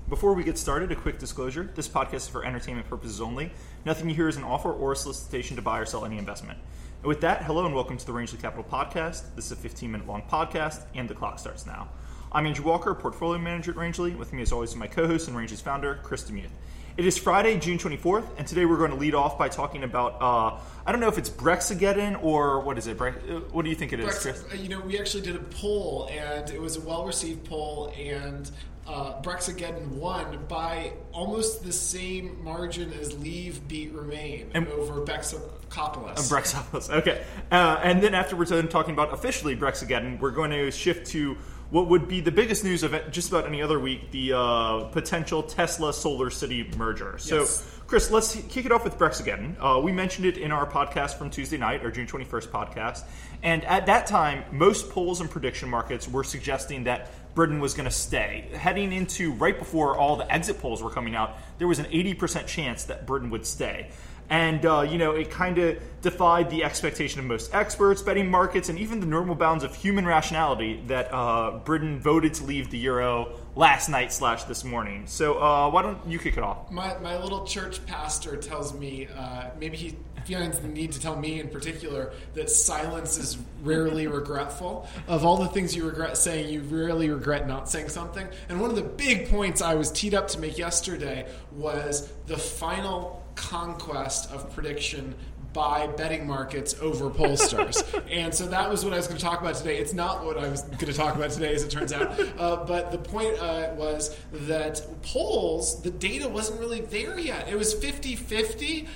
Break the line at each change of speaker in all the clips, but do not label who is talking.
Before we get started, a quick disclosure. This podcast is for entertainment purposes only. Nothing you hear is an offer or a solicitation to buy or sell any investment. And with that, hello and welcome to the Rangeley Capital Podcast. This is a 15-minute long podcast, and the clock starts now. I'm Andrew Walker, Portfolio Manager at Rangeley. With me, as always, is my co-host and Rangeley's founder, Chris DeMuth. It is Friday, June 24th, and today we're going to lead off by talking about, I don't know if it's Brexigeddon or what is it? What do you think it is, Chris?
We actually did a poll, and it was a well-received poll, and Brexigeddon won by almost the same margin as Leave, Beat, Remain over Brexitopolis.
Brexitopolis, okay. And then after we're done talking about officially Brexigeddon, we're going to shift to what would be the biggest news of it, just about any other week, the potential Tesla Solar City merger. So, yes. Chris, let's kick it off with Brexigeddon. We mentioned it in our podcast from Tuesday night, our June 21st podcast. And at that time, most polls and prediction markets were suggesting that Britain was going to stay. Heading into right before all the exit polls were coming out, there was an 80% chance that Britain would stay. And, it kind of defied the expectation of most experts, betting markets, and even the normal bounds of human rationality that Britain voted to leave the euro last night / this morning. So why don't you kick it off?
My little church pastor tells me, maybe he feels the need to tell me in particular, that silence is rarely regretful. Of all the things you regret saying, you rarely regret not saying something. And one of the big points I was teed up to make yesterday was the final conquest of prediction by betting markets over pollsters. And so that was what I was going to talk about today. It's not what I was going to talk about today, as it turns out. But the point was that polls, the data wasn't really there yet. It was 50-50.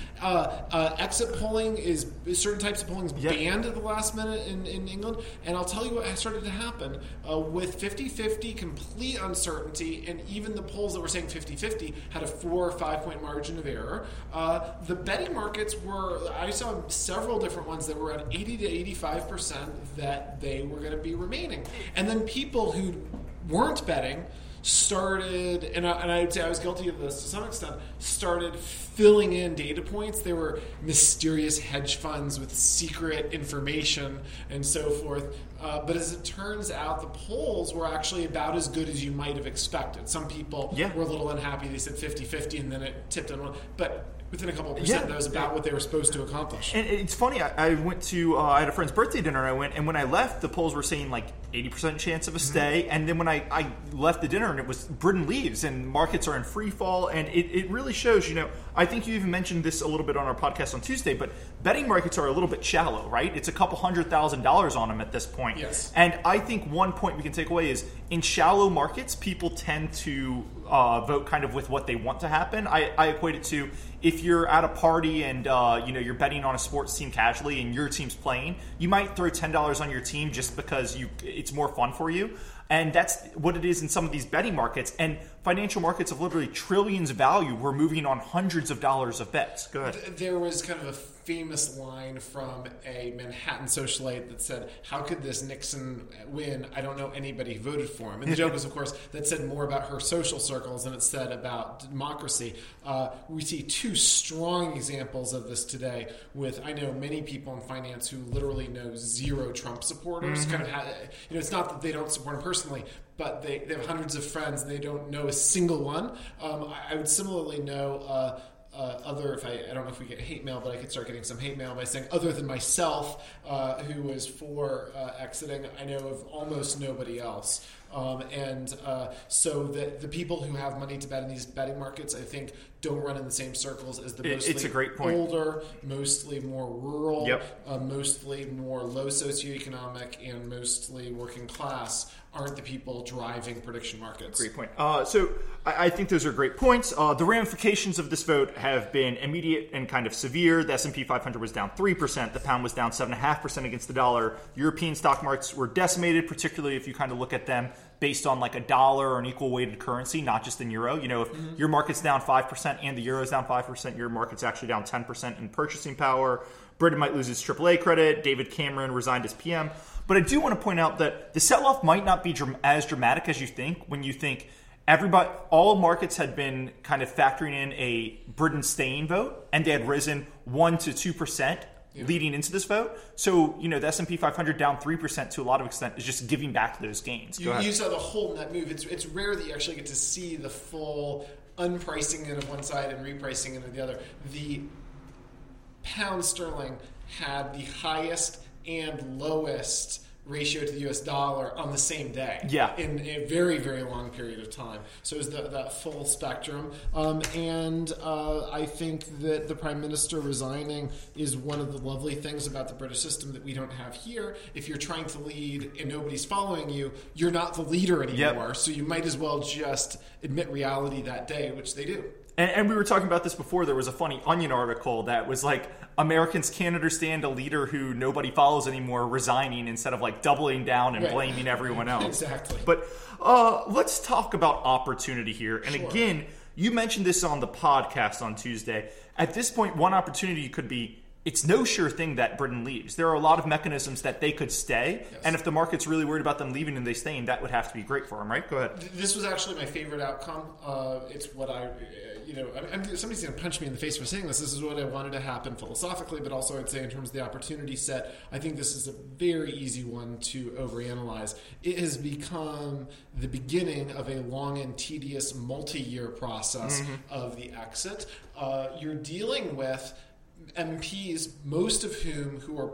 Exit polling is, certain types of polling is banned at the last minute in England. And I'll tell you what started to happen. With 50-50, complete uncertainty, and even the polls that were saying 50-50 had a 4 or 5 point margin of error. The betting markets were, I saw several different ones that were at 80 to 85% that they were going to be remaining. And then people who weren't betting started, and I would say I was guilty of this to some extent, started filling in data points. There were mysterious hedge funds with secret information and so forth. But as it turns out, the polls were actually about as good as you might have expected. Some people were a little unhappy. They said 50-50, and then it tipped on one. But within a couple of percent, that was about what they were supposed to accomplish.
And it's funny, I went to, I had a friend's birthday dinner, and when I left, the polls were saying like 80% chance of a stay, and then when I left the dinner, and it was Britain leaves, and markets are in free fall, and it really shows, I think you even mentioned this a little bit on our podcast on Tuesday, but betting markets are a little bit shallow, right? It's a couple $100,000 on them at this point.
Yes.
And I think one point we can take away is in shallow markets, people tend to vote kind of with what they want to happen. I equate it to if you're at a party and you're betting on a sports team casually and your team's playing, you might throw $10 on your team just because it's more fun for you. And that's what it is in some of these betting markets. And financial markets of literally trillions of value were moving on hundreds of dollars of bets. Go ahead.
There was kind of a famous line from a Manhattan socialite that said, "How could this Nixon win? I don't know anybody who voted for him." And the joke was, of course, that said more about her social circles than it said about democracy. We see two strong examples of this today with, I know many people in finance who literally know zero Trump supporters. Mm-hmm. It's not that they don't support him personally, but they have hundreds of friends. They don't know a single one. I would similarly know I don't know if we get hate mail, but I could start getting some hate mail by saying, other than myself, who was for exiting, I know of almost nobody else. So the people who have money to bet in these betting markets, I think, don't run in the same circles as the mostly
it's a great point.
Older, mostly more rural, mostly more low socioeconomic, and mostly working class aren't the people driving prediction markets.
Great point. So I think those are great points. The ramifications of this vote have been immediate and kind of severe. The S&P 500 was down 3%. The pound was down 7.5% against the dollar. European stock markets were decimated, particularly if you kind of look at them based on like a dollar or an equal weighted currency, not just in euro. If your market's down 5% and the euro's down 5%, your market's actually down 10% in purchasing power. Britain might lose its AAA credit. David Cameron resigned as PM. But I do want to point out that the sell-off might not be as dramatic as you think when you think all markets had been kind of factoring in a Britain staying vote, and they had risen 1 to 2% leading into this vote. So, the S&P 500 down 3% to a lot of extent is just giving back those gains.
You saw the whole net move. It's rare that you actually get to see the full unpricing in of one side and repricing in of the other. The pound sterling had the highest and lowest ratio to the US dollar on the same day in a very, very long period of time. So it was that full spectrum. And I think that the Prime Minister resigning is one of the lovely things about the British system that we don't have here. If you're trying to lead and nobody's following you, you're not the leader anymore. So you might as well just admit reality that day, which they do.
And we were talking about this before. There was a funny Onion article that was like, Americans can't understand a leader who nobody follows anymore resigning instead of like doubling down and blaming everyone else.
Exactly.
But let's talk about opportunity here. And again, you mentioned this on the podcast on Tuesday. At this point, one opportunity could be, it's no sure thing that Britain leaves. There are a lot of mechanisms that they could stay, and if the market's really worried about them leaving and they staying, that would have to be great for them, right? Go ahead.
This was actually my favorite outcome. It's what somebody's going to punch me in the face for saying this. This is what I wanted to happen philosophically, but also I'd say in terms of the opportunity set, I think this is a very easy one to overanalyze. It has become the beginning of a long and tedious multi-year process of the exit. You're dealing with MPs, most of who are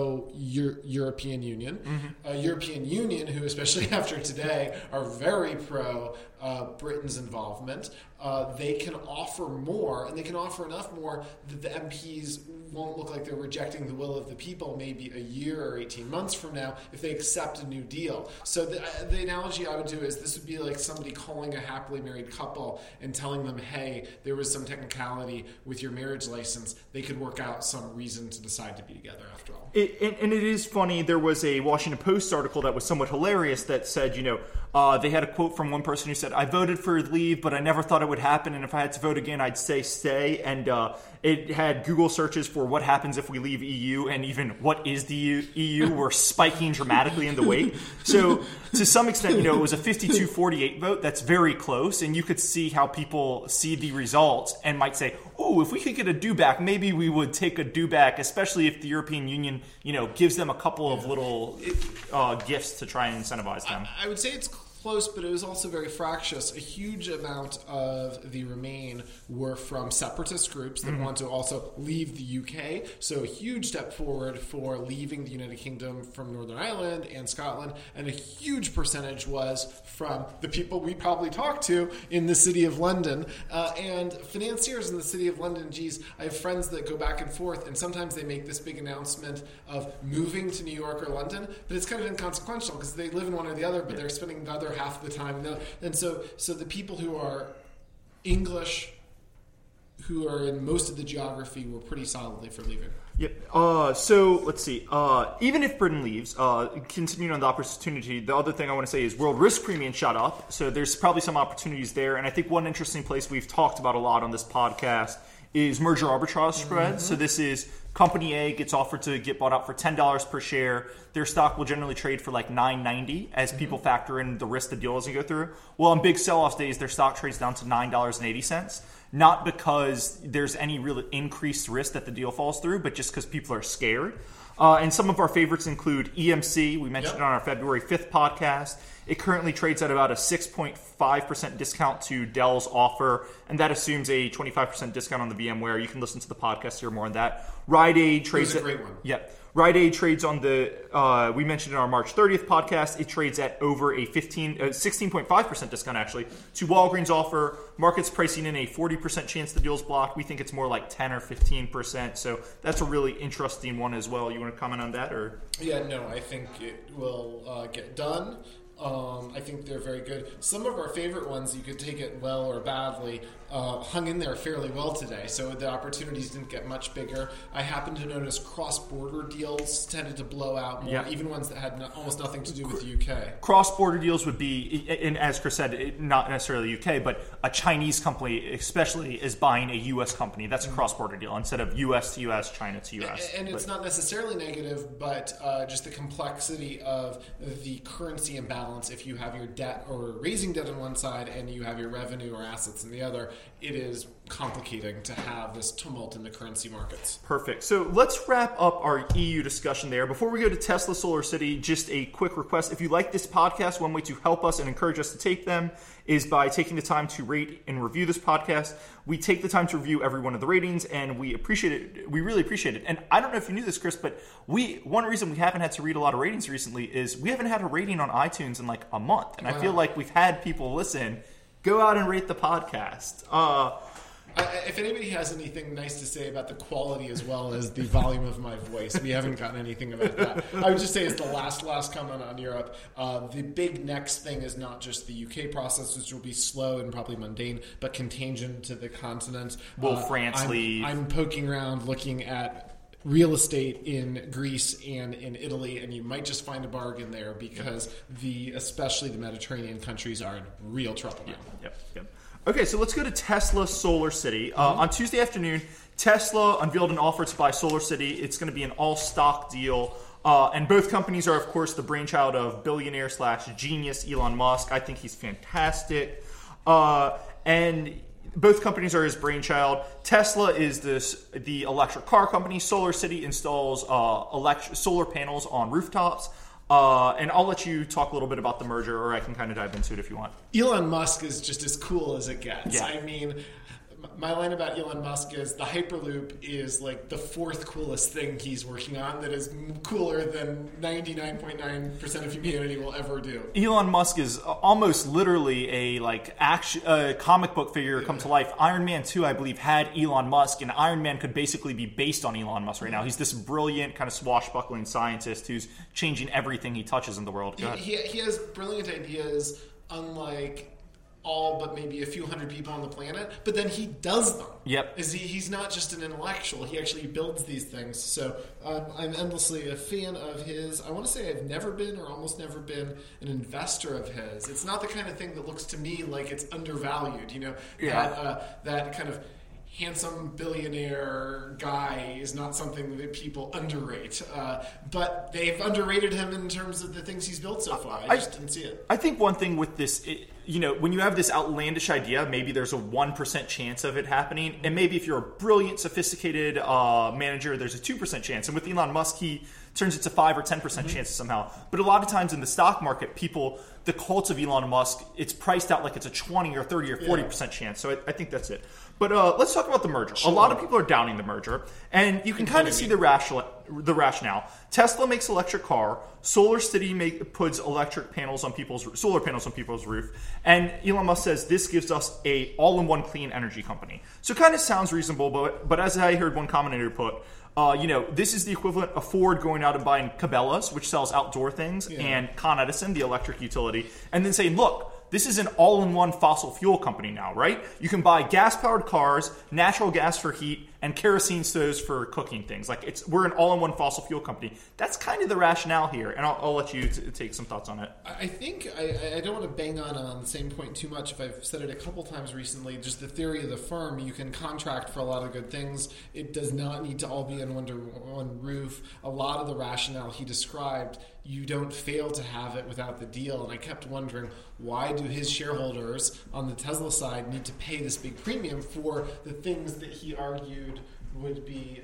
pro-European Union. European Union, who, especially after today, are very pro Britain's involvement. They can offer more, and they can offer enough more that the MPs won't look like they're rejecting the will of the people maybe a year or 18 months from now if they accept a new deal. So the analogy I would do is this would be like somebody calling a happily married couple and telling them, hey, there was some technicality with your marriage license. They could work out some reason to decide to be together after all.
And it is funny, there was a Washington Post article that was somewhat hilarious that said, they had a quote from one person who said, I voted for leave, but I never thought it would happen, and if I had to vote again, I'd say stay. And it had Google searches for what happens if we leave EU, and even what is the EU were spiking dramatically in the wake. So to some extent, it was a 52-48 vote. That's very close, and you could see how people see the results and might say, oh, if we could get a do-back, maybe we would take a do-back, especially if the European Union, gives them a couple of little gifts to try and incentivize them.
I would say it's close, but it was also very fractious. A huge amount of the Remain were from separatist groups that want to also leave the UK. So a huge step forward for leaving the United Kingdom from Northern Ireland and Scotland. And a huge percentage was from the people we probably talked to in the City of London. And financiers in the City of London, I have friends that go back and forth, and sometimes they make this big announcement of moving to New York or London, but it's kind of inconsequential because they live in one or the other, but they're spending the other half of the time. And so the people who are English, who are in most of the geography, were pretty solidly for leaving.
Yep. So let's see. Even if Britain leaves, continuing on the opportunity, the other thing I want to say is world risk premium shot up. So there's probably some opportunities there. And I think one interesting place we've talked about a lot on this podcast is merger arbitrage spreads. So this is Company A gets offered to get bought out for $10 per share. Their stock will generally trade for like $9.90 as people factor in the risk the deal doesn't go through. Well, on big sell-off days, their stock trades down to $9.80. Not because there's any real increased risk that the deal falls through, but just because people are scared. And some of our favorites include EMC. We mentioned it on our February 5th podcast. It currently trades at about a 6.5% discount to Dell's offer, and that assumes a 25% discount on the VMware. You can listen to the podcast to hear more on that. Rite Aid trades.
It was a great one.
Yeah. Rite Aid trades on the, we mentioned in our March 30th podcast, it trades at over a 16.5% discount actually to Walgreens offer. Market's pricing in a 40% chance the deal's blocked. We think it's more like 10 or 15%. So that's a really interesting one as well. You want to comment on that? Or?
Yeah, no, I think it will get done. I think they're very good. Some of our favorite ones, you could take it well or badly, hung in there fairly well today. So the opportunities didn't get much bigger. I happened to notice cross-border deals tended to blow out more, even ones that had almost nothing to do with the UK.
Cross-border deals would be, and as Chris said, not necessarily UK, but a Chinese company especially is buying a U.S. company. That's a cross-border deal instead of U.S. to U.S., China to U.S.
And it's not necessarily negative, but just the complexity of the currency imbalance. If you have your debt or raising debt on one side and you have your revenue or assets on the other, it is complicating to have this tumult in the currency markets.
Perfect. So let's wrap up our EU discussion there. Before we go to Tesla Solar City, just a quick request. If you like this podcast, one way to help us and encourage us to take them is by taking the time to rate and review this podcast. We take the time to review every one of the ratings, and we appreciate it. We really appreciate it. And I don't know if you knew this, Chris, but one reason we haven't had to read a lot of ratings recently is we haven't had a rating on iTunes in like a month. And I feel like we've had people listen. Go out and rate the podcast.
If anybody has anything nice to say about the quality as well as the volume of my voice, we haven't gotten anything about that. I would just say as the last comment on Europe, the big next thing is not just the UK process, which will be slow and probably mundane, but contagion to the continent.
Will France leave?
I'm poking around looking at real estate in Greece and in Italy, and you might just find a bargain there because especially the Mediterranean countries are in real trouble now.
Yep. Okay, so let's go to Tesla Solar City. On Tuesday afternoon, Tesla unveiled an offer to buy Solar City. It's going to be an all-stock deal. And both companies are, of course, the brainchild of billionaire/genius Elon Musk. I think he's fantastic. And both companies are his brainchild. Tesla is the electric car company. Solar City installs solar panels on rooftops. And I'll let you talk a little bit about the merger, or I can kind of dive into it if you want.
Elon Musk is just as cool as it gets.
Yeah.
I mean, my line about Elon Musk is the Hyperloop is like the fourth coolest thing he's working on that is cooler than 99.9% of humanity will ever do.
Elon Musk is almost literally a comic book figure come to life. Iron Man 2, I believe, had Elon Musk, and Iron Man could basically be based on Elon Musk right now. He's this brilliant, kind of swashbuckling scientist who's changing everything he touches in the world.
He has brilliant ideas, unlike all but maybe a few hundred people on the planet, but then he does them.
Yep.
He's not just an intellectual. He actually builds these things. So I'm endlessly a fan of his. I want to say I've never been or almost never been an investor of his. It's not the kind of thing that looks to me like it's undervalued. That kind of handsome billionaire guy is not something that people underrate. But they've underrated him in terms of the things he's built so far. I just didn't see it.
I think one thing with this, when you have this outlandish idea, maybe there's a 1% chance of it happening. And maybe if you're a brilliant, sophisticated manager, there's a 2% chance. And with Elon Musk, he turns it to 5 or 10% chances somehow. But a lot of times in the stock market, the cult of Elon Musk, it's priced out like it's a 20 or 30 or 40% chance. So I think that's it. But let's talk about the merger. Sure. A lot of people are doubting the merger, and you can kind of see the rationale. Tesla makes electric car. Solar City puts solar panels on people's roof, and Elon Musk says this gives us a all-in-one clean energy company. So it kind of sounds reasonable, but as I heard one commentator put, this is the equivalent of Ford going out and buying Cabela's, which sells outdoor things, and Con Edison, the electric utility, and then saying, look, this is an all-in-one fossil fuel company now, right? You can buy gas-powered cars, natural gas for heat, and kerosene stoves for cooking things. We're an all-in-one fossil fuel company. That's kind of the rationale here, and I'll let you take some thoughts on it.
I think I don't want to bang on the same point too much. If I've said it a couple times recently, just the theory of the firm, you can contract for a lot of good things. It does not need to all be under one roof. A lot of the rationale he described, you don't fail to have it without the deal. And I kept wondering, why do his shareholders on the Tesla side need to pay this big premium for the things that he argued would be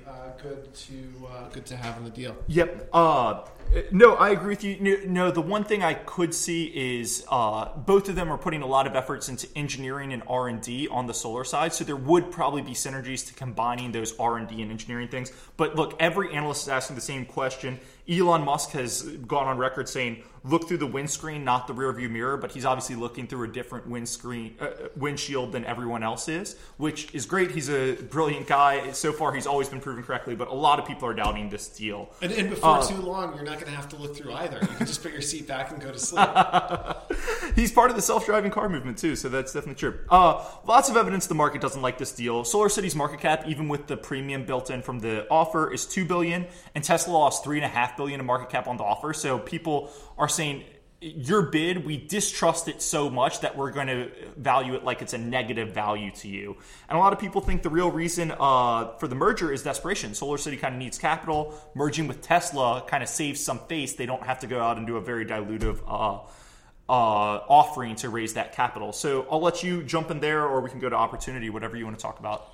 good to have in the deal?
Yep. No, I agree with you. No, the one thing I could see is both of them are putting a lot of efforts into engineering and R&D on the solar side, so there would probably be synergies to combining those R&D and engineering things. But look, every analyst is asking the same question. Elon Musk has gone on record saying, look through the windscreen, not the rearview mirror, but he's obviously looking through a different windshield than everyone else is, which is great. He's a brilliant guy. So far, he's always been proven correctly, but a lot of people are doubting this deal.
And before too long, you're not going to have to look through either. You can just put your seat back and go to sleep.
He's part of the self-driving car movement, too, so that's definitely true. Lots of evidence the market doesn't like this deal. Solar City's market cap, even with the premium built in from the offer, is $2 billion, and Tesla lost $3.5 billion in market cap on the offer, so people are saying, your bid, we distrust it so much that we're going to value it like it's a negative value to you. And a lot of people think the real reason for the merger is desperation. Solar City kind of needs capital. Merging with Tesla kind of saves some face. They don't have to go out and do a very dilutive offering to raise that capital. So I'll let you jump in there, or we can go to opportunity, whatever you want to talk about.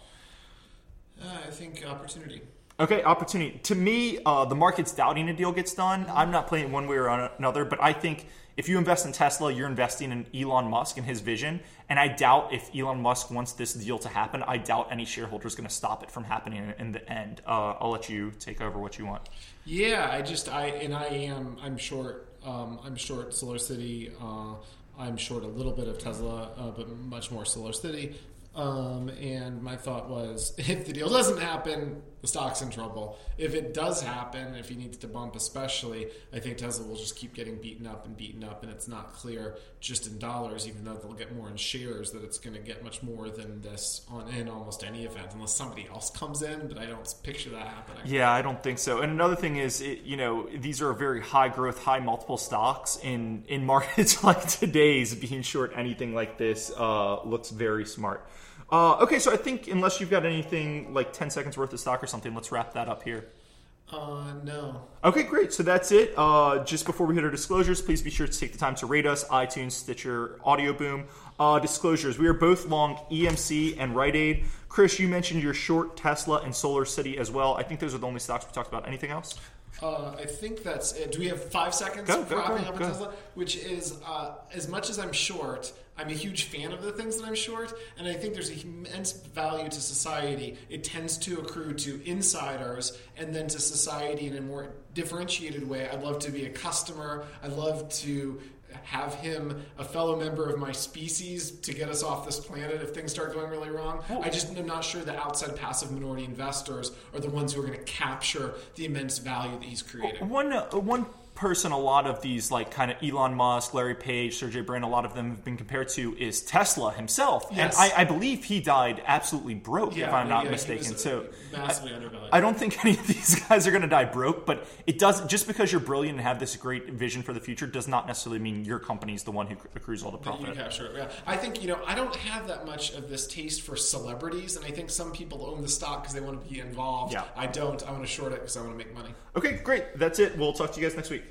I think opportunity.
Okay, opportunity. To me, the market's doubting a deal gets done. I'm not playing it one way or another, but I think if you invest in Tesla, you're investing in Elon Musk and his vision. And I doubt if Elon Musk wants this deal to happen, I doubt any shareholder is going to stop it from happening in the end. I'll let you take over what you want.
Yeah, I'm short. I'm short SolarCity. I'm short a little bit of Tesla, but much more SolarCity. And my thought was, if the deal doesn't happen, the stock's in trouble. If it does happen, if he needs to bump especially, I think Tesla will just keep getting beaten up, and it's not clear just in dollars, even though they'll get more in shares, that it's going to get much more than this in almost any event, unless somebody else comes in, but I don't picture that happening.
Yeah, I don't think so. And another thing is, these are very high growth, high multiple stocks. In markets like today's, being short anything like this looks very smart. Okay, so I think unless you've got anything like 10 seconds worth of stock or something, let's wrap that up here.
No.
Okay, great. So that's it. Just before we hit our disclosures, please be sure to take the time to rate us, iTunes, Stitcher, Audio Boom. Disclosures. We are both long EMC and Rite Aid. Chris, you mentioned you're short Tesla and SolarCity as well. I think those are the only stocks we talked about. Anything else?
I think that's it. Do we have 5 seconds
Go,
for wrapping up
go.
with Tesla? Which is, as much as I'm short, I'm a huge fan of the things that I'm short, and I think there's immense value to society. It tends to accrue to insiders and then to society in a more differentiated way. I'd love to be a customer. I'd love to have him a fellow member of my species to get us off this planet if things start going really wrong. I just am not sure the outside passive minority investors are the ones who are going to capture the immense value that he's creating.
One person a lot of these, like kind of Elon Musk, Larry Page, Sergey Brin, a lot of them have been compared to is Tesla himself.
Yes.
And I believe he died absolutely broke, if I'm not mistaken. So
massively undervalued.
I don't think any of these guys are going to die broke, but it does, just because you're brilliant and have this great vision for the future does not necessarily mean your company's the one who accrues all the profit.
You capture it. Yeah. I think, I don't have that much of this taste for celebrities, and I think some people own the stock because they want to be involved.
Yeah.
I don't. I want to short it because I want to make money.
Okay, great. That's it. We'll talk to you guys next week.